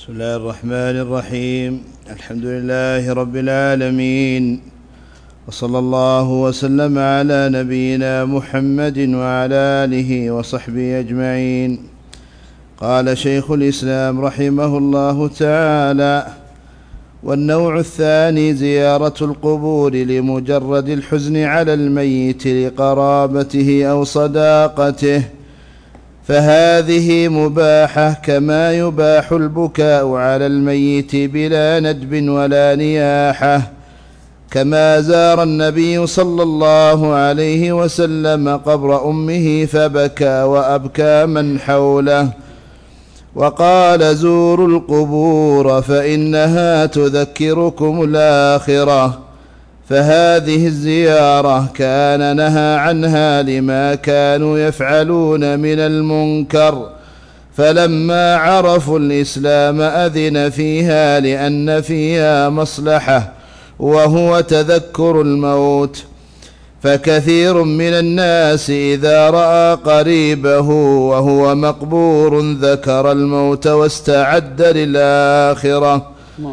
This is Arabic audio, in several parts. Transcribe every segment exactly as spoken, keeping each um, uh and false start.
بسم الله الرحمن الرحيم. الحمد لله رب العالمين، وصلى الله وسلم على نبينا محمد وعلى آله وصحبه أجمعين. قال شيخ الإسلام رحمه الله تعالى: والنوع الثاني زيارة القبور لمجرد الحزن على الميت لقرابته أو صداقته، فهذه مباحة كما يباح البكاء على الميت بلا ندب ولا نياحة، كما زار النبي صلى الله عليه وسلم قبر أمه فبكى وأبكى من حوله، وقال: زوروا القبور فإنها تذكركم الآخرة. فهذه الزيارة كان نهى عنها لما كانوا يفعلون من المنكر، فلما عرفوا الإسلام أذن فيها لأن فيها مصلحة وهو تذكر الموت. فكثير من الناس إذا رأى قريبه وهو مقبور ذكر الموت واستعد للآخرة،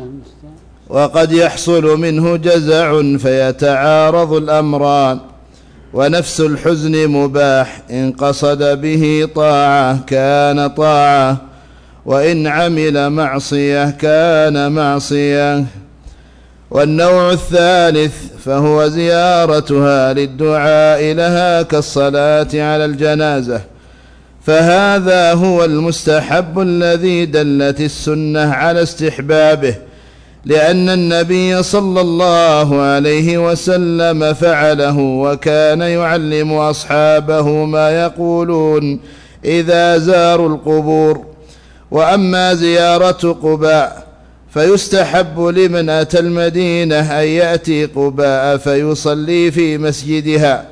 وقد يحصل منه جزع فيتعارض الأمران. ونفس الحزن مباح، إن قصد به طاعة كان طاعة، وإن عمل معصية كان معصية. والنوع الثالث فهو زيارتها للدعاء لها كالصلاة على الجنازة، فهذا هو المستحب الذي دلت السنة على استحبابه، لأن النبي صلى الله عليه وسلم فعله، وكان يعلم أصحابه ما يقولون إذا زاروا القبور. وأما زيارة قباء فيستحب لمن أتى المدينة أن يأتي قباء فيصلي في مسجدها،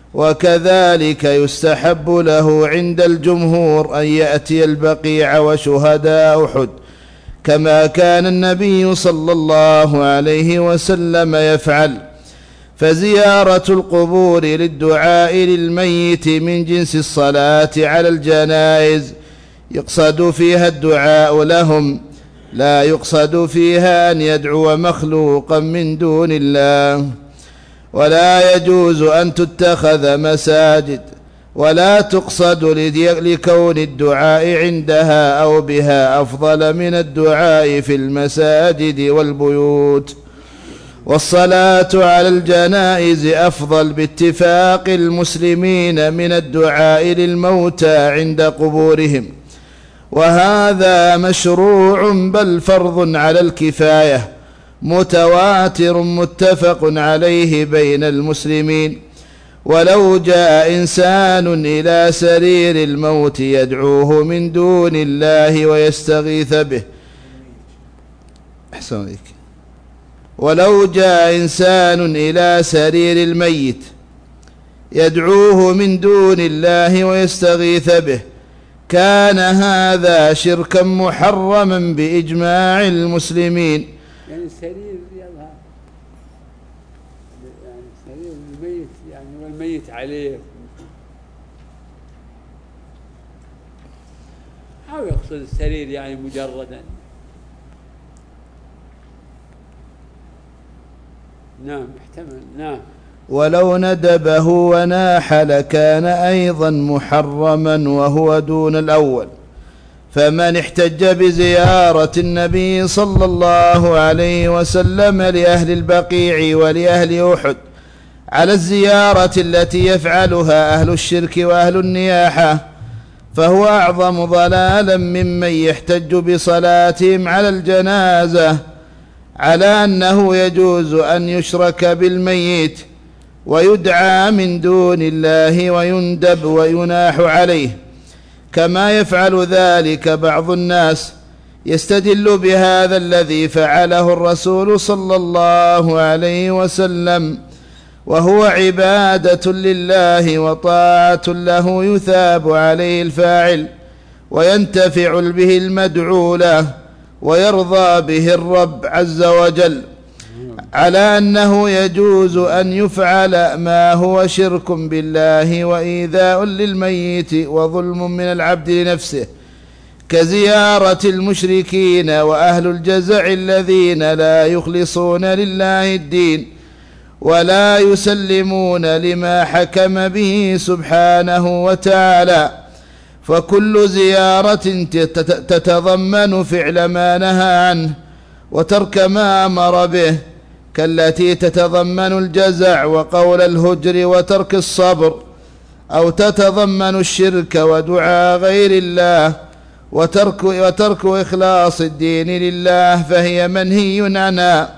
وكذلك يستحب له عند الجمهور أن يأتي البقيع وشهداء أحد، كما كان النبي صلى الله عليه وسلم يفعل. فزيارة القبور للدعاء للميت من جنس الصلاة على الجنائز، يقصد فيها الدعاء لهم، لا يقصد فيها أن يدعو مخلوقا من دون الله. ولا يجوز أن تتخذ مساجد، ولا تقصد لكون الدعاء عندها أو بها أفضل من الدعاء في المساجد والبيوت. والصلاة على الجنائز أفضل باتفاق المسلمين من الدعاء للموتى عند قبورهم، وهذا مشروع بل فرض على الكفاية متواتر متفق عليه بين المسلمين. ولو جاء إنسان إلى سرير الموت يدعوه من دون الله ويستغيث به أحسن عليك ولو جاء إنسان إلى سرير الميت يدعوه من دون الله ويستغيث به، كان هذا شركا محرما بإجماع المسلمين. يعني سرير يظهر يعني سرير الميت يعني والميت عليه، أو يقصد السرير يعني مجردا. نعم احتمل. نعم. ولو ندبه وناح لكان أيضا محرما وهو دون الأول. فمن احتج بزيارة النبي صلى الله عليه وسلم لأهل البقيع ولأهل أحد على الزيارة التي يفعلها أهل الشرك وأهل النياحة، فهو أعظم ضلالا ممن يحتج بصلاتهم على الجنازة، على أنه يجوز أن يشرك بالميت ويدعى من دون الله ويندب ويناح عليه، كما يفعل ذلك بعض الناس، يستدل بهذا الذي فعله الرسول صلى الله عليه وسلم، وهو عبادة لله وطاعة له يثاب عليه الفاعل وينتفع به المدعو له ويرضى به الرب عز وجل، على أنه يجوز أن يفعل ما هو شرك بالله وإيذاء للميت وظلم من العبد لنفسه، كزيارة المشركين وأهل الجزع الذين لا يخلصون لله الدين ولا يسلمون لما حكم به سبحانه وتعالى. فكل زيارة تتضمن فعل ما نهى عنه وترك ما أمر به، كالتي تتضمن الجزع وقول الهجر وترك الصبر، أو تتضمن الشرك ودعاء غير الله وترك, وترك إخلاص الدين لله، فهي منهي عنها.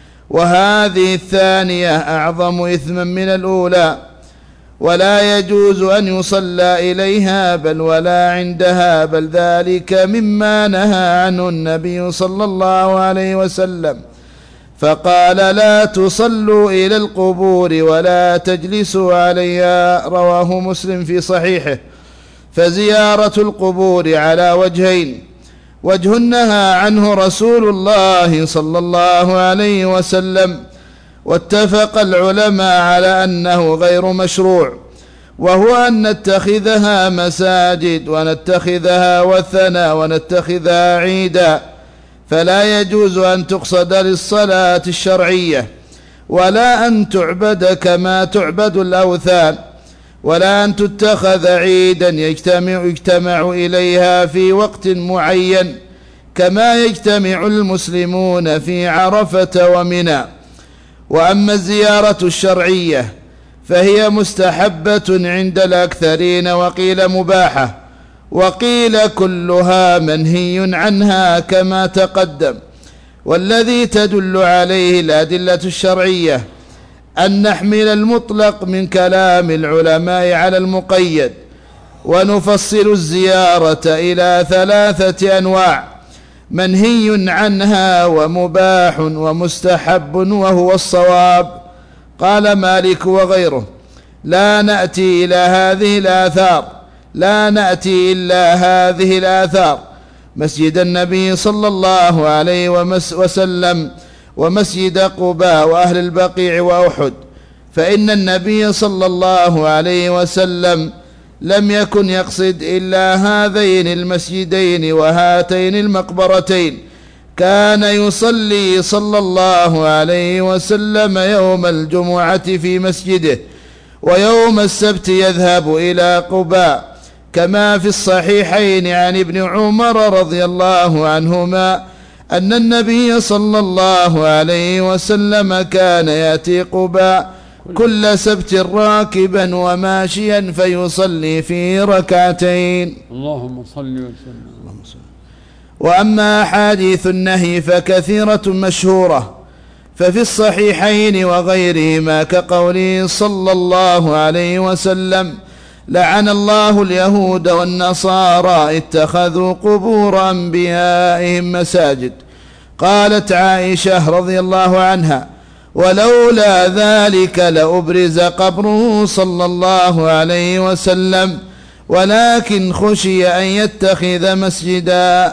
وهذه الثانية أعظم إثما من الأولى، ولا يجوز أن يصلى إليها بل ولا عندها، بل ذلك مما نهى عنه النبي صلى الله عليه وسلم، فقال: لا تصلوا إلى القبور ولا تجلسوا عليها، رواه مسلم في صحيحه. فزيارة القبور على وجهين: وجه نهى عنه رسول الله صلى الله عليه وسلم، واتفق العلماء على أنه غير مشروع، وهو أن نتخذها مساجد ونتخذها وثنا ونتخذها عيدا، فلا يجوز أن تقصد للصلاة الشرعية، ولا أن تعبد كما تعبد الأوثان، ولا أن تتخذ عيدا يجتمع, يجتمع إليها في وقت معين كما يجتمع المسلمون في عرفة ومنى. وأما الزيارة الشرعية فهي مستحبة عند الأكثرين، وقيل مباحة، وقيل كلها منهي عنها كما تقدم. والذي تدل عليه الأدلة الشرعية أن نحمل المطلق من كلام العلماء على المقيد، ونفصل الزيارة إلى ثلاثة أنواع: منهي عنها ومباح ومستحب، وهو الصواب. قال مالك وغيره: لا نأتي إلى هذه الآثار لا نأتي إلا هذه الآثار: مسجد النبي صلى الله عليه وسلم، ومسجد قباء، وأهل البقيع، وأحد، فإن النبي صلى الله عليه وسلم لم يكن يقصد إلا هذين المسجدين وهاتين المقبرتين. كان يصلي صلى الله عليه وسلم يوم الجمعة في مسجده، ويوم السبت يذهب إلى قباء، كما في الصحيحين عن ابن عمر رضي الله عنهما أن النبي صلى الله عليه وسلم كان يأتي قباء كل سبت راكبا وماشيا فيصلي في ركعتين. اللهم صل وسلم. وأما أحاديث النهي فكثيرة مشهورة، ففي الصحيحين وغيرهما كقوله صلى الله عليه وسلم: لعن الله اليهود والنصارى اتخذوا قبور أنبيائهم مساجد. قالت عائشة رضي الله عنها: ولولا ذلك لأبرز قبره صلى الله عليه وسلم، ولكن خشي أن يتخذ مسجدا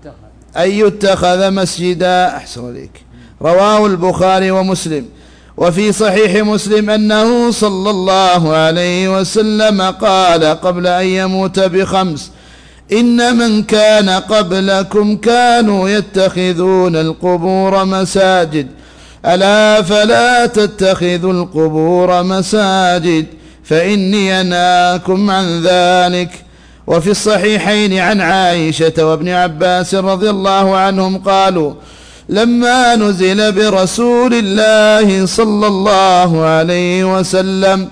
أن يتخذ مسجدا أحسن عليك. رواه البخاري ومسلم. وفي صحيح مسلم أنه صلى الله عليه وسلم قال قبل أن يموت بخمس: إن من كان قبلكم كانوا يتخذون القبور مساجد، ألا فلا تتخذوا القبور مساجد، فإني أنهاكم عن ذلك. وفي الصحيحين عن عائشة وابن عباس رضي الله عنهم قالوا: لما نزل برسول الله صلى الله عليه وسلم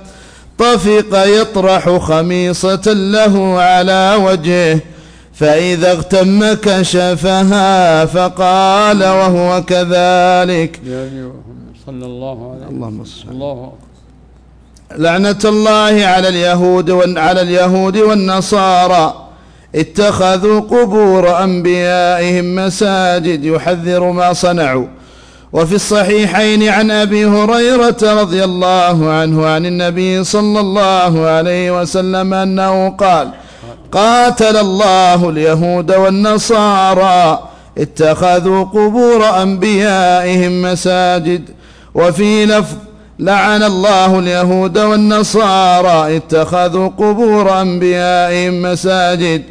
طفق يطرح خميصة له على وجهه، فإذا اغتم كشفها، فقال وهو كذلك: صلى الله عليه اللهم صل الله لعنة الله على اليهود وعلى اليهود والنصارى اتخذوا قبور أنبيائهم مساجد، يحذر ما صنعوا. وفي الصحيحين عن أبي هريرة رضي الله عنه عن النبي صلى الله عليه وسلم أنه قال: قاتل الله اليهود والنصارى اتخذوا قبور أنبيائهم مساجد. وفي لفظ: لعن الله اليهود والنصارى اتخذوا قبور أنبيائهم مساجد.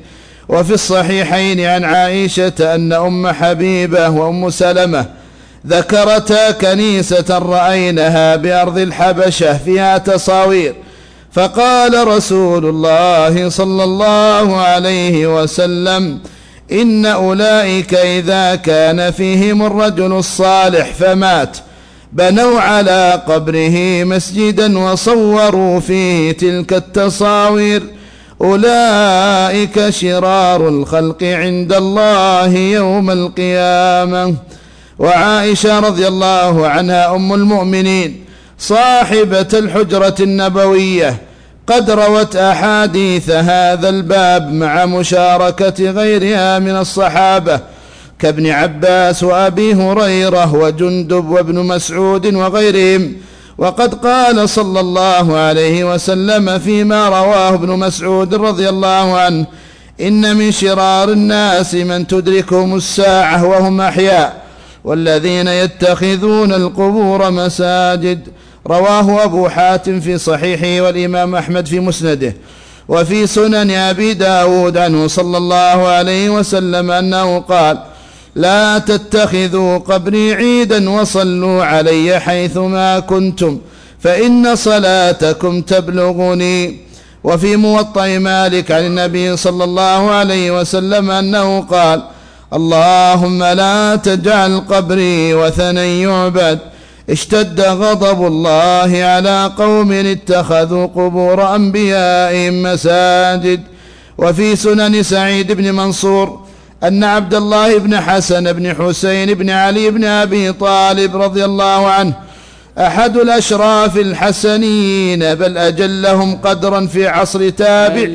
وفي الصحيحين عن عائشة أن أم حبيبة وأم سلمة ذكرتا كنيسة رأينها بأرض الحبشة فيها تصاوير، فقال رسول الله صلى الله عليه وسلم: إن أولئك إذا كان فيهم الرجل الصالح فمات بنوا على قبره مسجدا وصوروا فيه تلك التصاوير، أولئك شرار الخلق عند الله يوم القيامة. وعائشة رضي الله عنها أم المؤمنين صاحبة الحجرة النبوية قد روت أحاديث هذا الباب مع مشاركة غيرها من الصحابة كابن عباس وأبي هريرة وجندب وابن مسعود وغيرهم. وقد قال صلى الله عليه وسلم فيما رواه ابن مسعود رضي الله عنه: إن من شرار الناس من تدركهم الساعة وهم أحياء، والذين يتخذون القبور مساجد. رواه أبو حاتم في صحيحه والإمام أحمد في مسنده. وفي سنن أبي داود عنه صلى الله عليه وسلم أنه قال: لا تتخذوا قبري عيدا وصلوا علي حيثما كنتم فإن صلاتكم تبلغني. وفي موطأ مالك عن النبي صلى الله عليه وسلم أنه قال: اللهم لا تجعل قبري وثنا يعبد. اشتد غضب الله على قوم اتخذوا قبور أنبيائهم مساجد. وفي سنن سعيد بن منصور أن عبد الله بن حسن بن حسين بن علي بن أبي طالب رضي الله عنه أحد الأشراف الحسنيين بل أجلهم قدرا في عصر تابع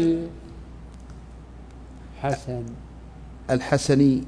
حسن الحسني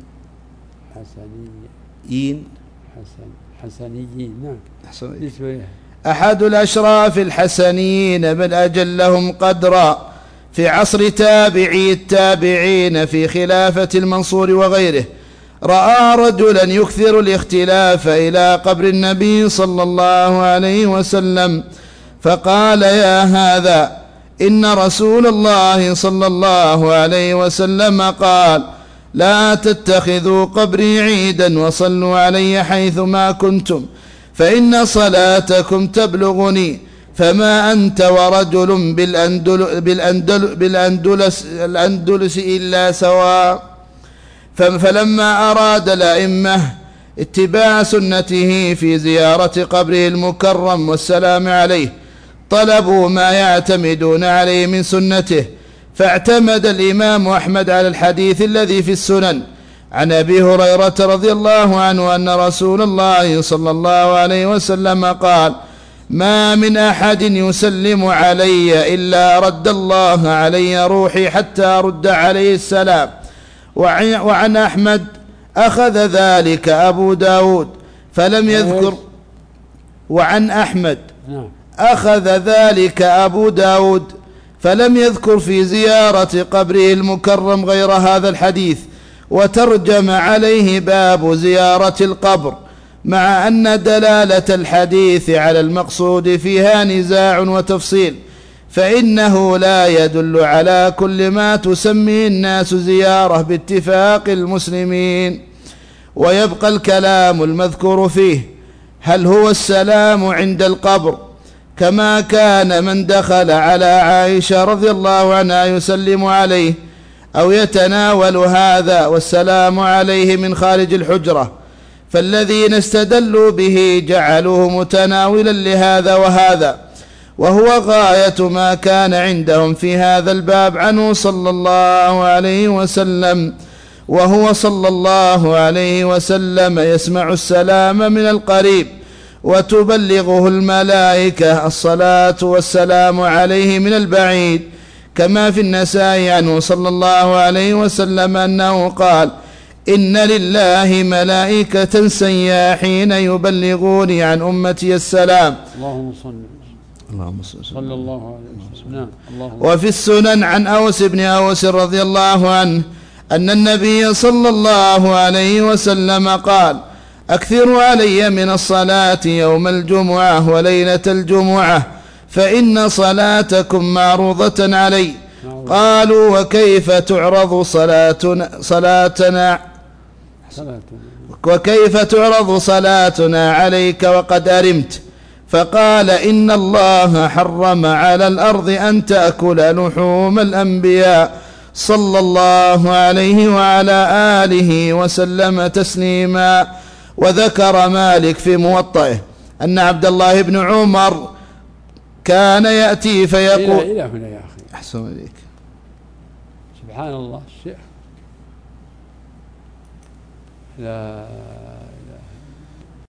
حسنيين حسن حسنيين نعم حسني. أحد الأشراف الحسنيين بل أجلهم قدرا في عصر تابعي التابعين في خلافة المنصور وغيره، رأى رجلا يكثر الاختلاف إلى قبر النبي صلى الله عليه وسلم، فقال: يا هذا، إن رسول الله صلى الله عليه وسلم قال: لا تتخذوا قبري عيدا وصلوا علي حيثما كنتم فإن صلاتكم تبلغني، فما أنت ورجل بالأندل بالأندل بالأندلس الأندلس إلا سواء. فلما أراد الأئمة اتباع سنته في زيارة قبره المكرم والسلام عليه طلبوا ما يعتمدون عليه من سنته، فاعتمد الإمام أحمد على الحديث الذي في السنن عن أبي هريرة رضي الله عنه أن رسول الله صلى الله عليه وسلم قال: ما من أحد يسلم علي إلا رد الله علي روحي حتى أرد عليه السلام. وعن أحمد أخذ ذلك أبو داود فلم يذكر وعن أحمد أخذ ذلك أبو داود فلم يذكر في زيارة قبره المكرم غير هذا الحديث، وترجم عليه باب زيارة القبر، مع أن دلالة الحديث على المقصود فيها نزاع وتفصيل، فإنه لا يدل على كل ما تسميه الناس زيارة باتفاق المسلمين. ويبقى الكلام المذكور فيه: هل هو السلام عند القبر كما كان من دخل على عائشة رضي الله عنها يسلم عليه، أو يتناول هذا والسلام عليه من خارج الحجرة؟ فالذين استدلوا به جعلوه متناولا لهذا وهذا، وهو غاية ما كان عندهم في هذا الباب عنه صلى الله عليه وسلم، وهو صلى الله عليه وسلم يسمع السلام من القريب وتبلغه الملائكة الصلاة والسلام عليه من البعيد، كما في النسائي عنه صلى الله عليه وسلم أنه قال: إن لله ملائكة سياحين يبلغوني عن أمتي السلام. اللهم صل اللهم صلى الله عليه وسلم. وفي السنن عن أوس بن أوس رضي الله عنه أن النبي صلى الله عليه وسلم قال: أكثروا علي من الصلاة يوم الجمعة وليلة الجمعة، فإن صلاتكم معروضة علي، قالوا وكيف تعرض صلاتنا صلاتنا وكيف تعرض صلاتنا عليك وقد أرمت؟ فقال إن الله حرم على الأرض أن تأكل لحوم الأنبياء صلى الله عليه وعلى آله وسلم تسليما. وذكر مالك في موطئه أن عبد الله بن عمر كان يأتي فيقول إلى هنا يا أخي أحسن إليك. سبحان الله الشيخ لا